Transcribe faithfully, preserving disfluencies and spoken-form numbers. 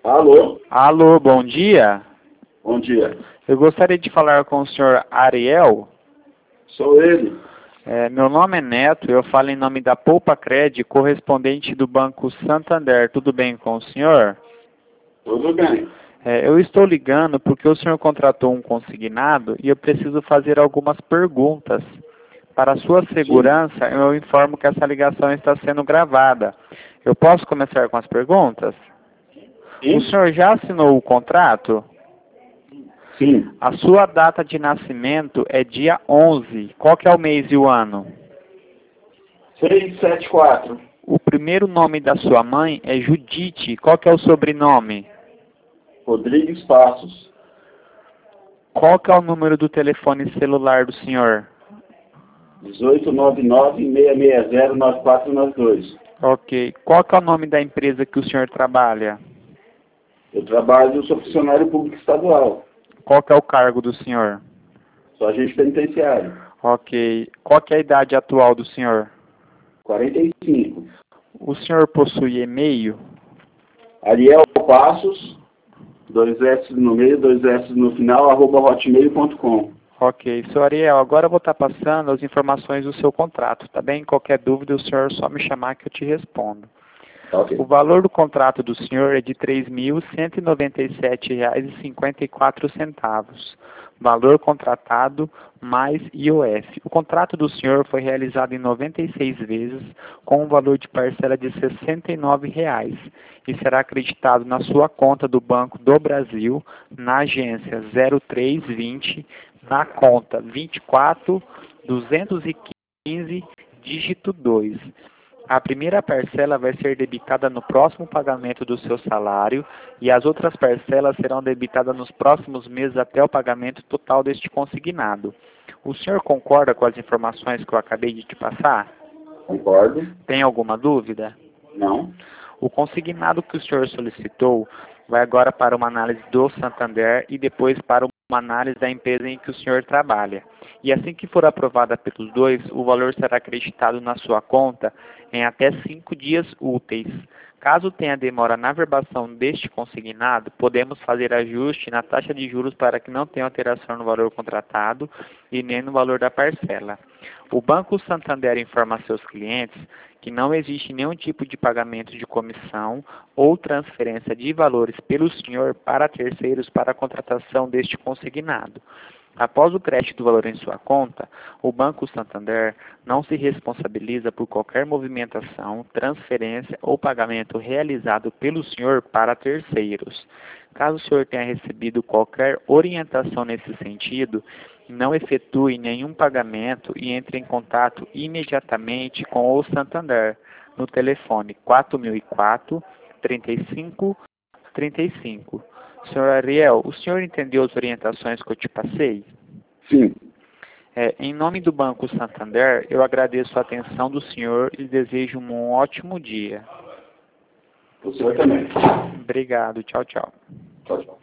Alô? Alô, bom dia. Bom dia. Eu gostaria de falar com o senhor Ariel. Sou ele. É, meu nome é Neto, eu falo em nome da Poupa Cred, correspondente do Banco Santander. Tudo bem com o senhor? Tudo bem. É, eu estou ligando porque o senhor contratou um consignado e eu preciso fazer algumas perguntas. Para a sua segurança, Sim. eu informo que essa ligação está sendo gravada. Eu posso começar com as perguntas? Sim? O senhor já assinou o contrato? Sim. A sua data de nascimento é dia onze. Qual que é o mês e o ano? seis sete quatro. O primeiro nome da sua mãe é Judite. Qual que é o sobrenome? Rodrigues Passos. Qual que é o número do telefone celular do senhor? dezoito nove nove, seis seis zero, nove quatro nove dois. Ok. Qual que é o nome da empresa que o senhor trabalha? Eu trabalho, sou funcionário público estadual. Qual que é o cargo do senhor? Sou agente penitenciário. Ok. Qual que é a idade atual do senhor? quarenta e cinco. O senhor possui e-mail? Ariel Passos, dois S no meio, dois S no final, arroba hotmail ponto com. Ok. Senhor Ariel, agora eu vou estar passando as informações do seu contrato, tá bem? Qualquer dúvida, o senhor só me chamar que eu te respondo. Tá ok. O valor do contrato do senhor é de três mil cento e noventa e sete reais e cinquenta e quatro centavos. Valor contratado mais I O F. O contrato do senhor foi realizado em noventa e seis vezes com um valor de parcela de sessenta e nove reais e será acreditado na sua conta do Banco do Brasil na agência zero três vinte na conta vinte e quatro duzentos e quinze dígito dois. A primeira parcela vai ser debitada no próximo pagamento do seu salário e as outras parcelas serão debitadas nos próximos meses até o pagamento total deste consignado. O senhor concorda com as informações que eu acabei de te passar? Concordo. Tem alguma dúvida? Não. O consignado que o senhor solicitou vai agora para uma análise do Santander e depois para uma análise da empresa em que o senhor trabalha. E assim que for aprovada pelos dois, o valor será acreditado na sua conta em até cinco dias úteis. Caso tenha demora na verbação deste consignado, podemos fazer ajuste na taxa de juros para que não tenha alteração no valor contratado e nem no valor da parcela. O Banco Santander informa a seus clientes que não existe nenhum tipo de pagamento de comissão ou transferência de valores pelo senhor para terceiros para a contratação deste consignado. Após o crédito do valor em sua conta, o Banco Santander não se responsabiliza por qualquer movimentação, transferência ou pagamento realizado pelo senhor para terceiros. Caso o senhor tenha recebido qualquer orientação nesse sentido, não efetue nenhum pagamento e entre em contato imediatamente com o Santander no telefone quatro mil e quatro, trinta e cinco, trinta e cinco. senhor Ariel, o senhor entendeu as orientações que eu te passei? Sim. É, em nome do Banco Santander, eu agradeço a atenção do senhor e desejo um ótimo dia. O senhor também. Obrigado. Tchau, tchau. Tchau, tchau.